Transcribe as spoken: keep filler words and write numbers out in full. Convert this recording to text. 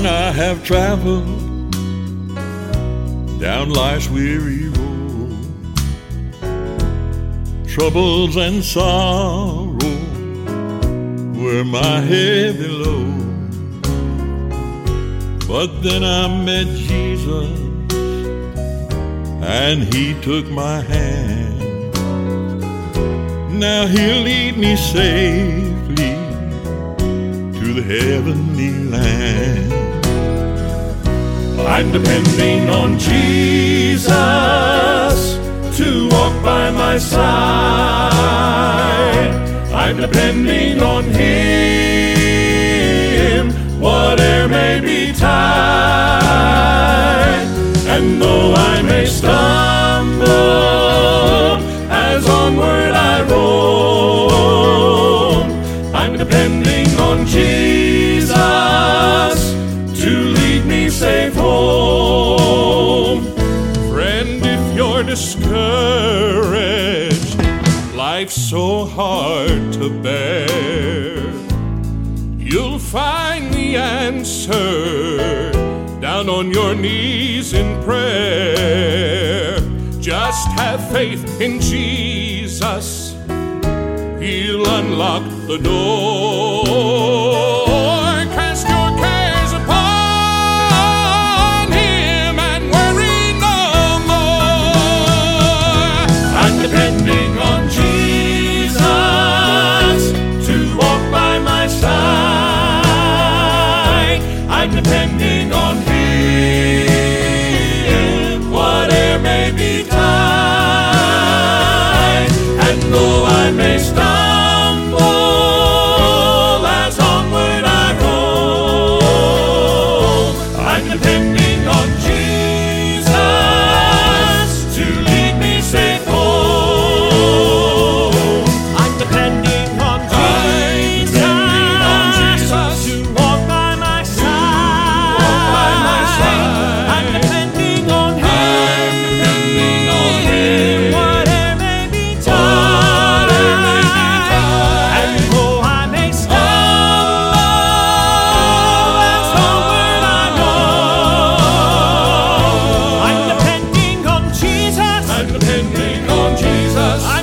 long I have traveled down life's weary road, troubles and sorrow were my heavy load. But then I met Jesus, and He took my hand. Now He'll lead me safely to the heavenly land. I'm depending on Jesus to walk by my side. I'm depending on Him, whate'er may betide. And though I may stumble as onward I roam, I'm depending on Jesus to lead me safe home. Friend, if you're discouraged, life's so hard to bear, you'll find the answer down on your knees in prayer. Just have faith in Jesus, He'll unlock the door. Cast your cares upon Him and worry no more. I'm depending on Jesus to walk by my side. I'm depending on Him, whate'er may betide. And though I may stumble as onward I roam, I'm depending on Jesus to lead me safe home. I'm depending on Jesus, I'm depending on Jesus to walk by my side. walk by my side. I'm depending on Him, I'm depending on Him, whate'er may betide. whate'er may betide. And though I may stumble as onward I go, I'm depending on Jesus. I'm depending on Jesus. I'm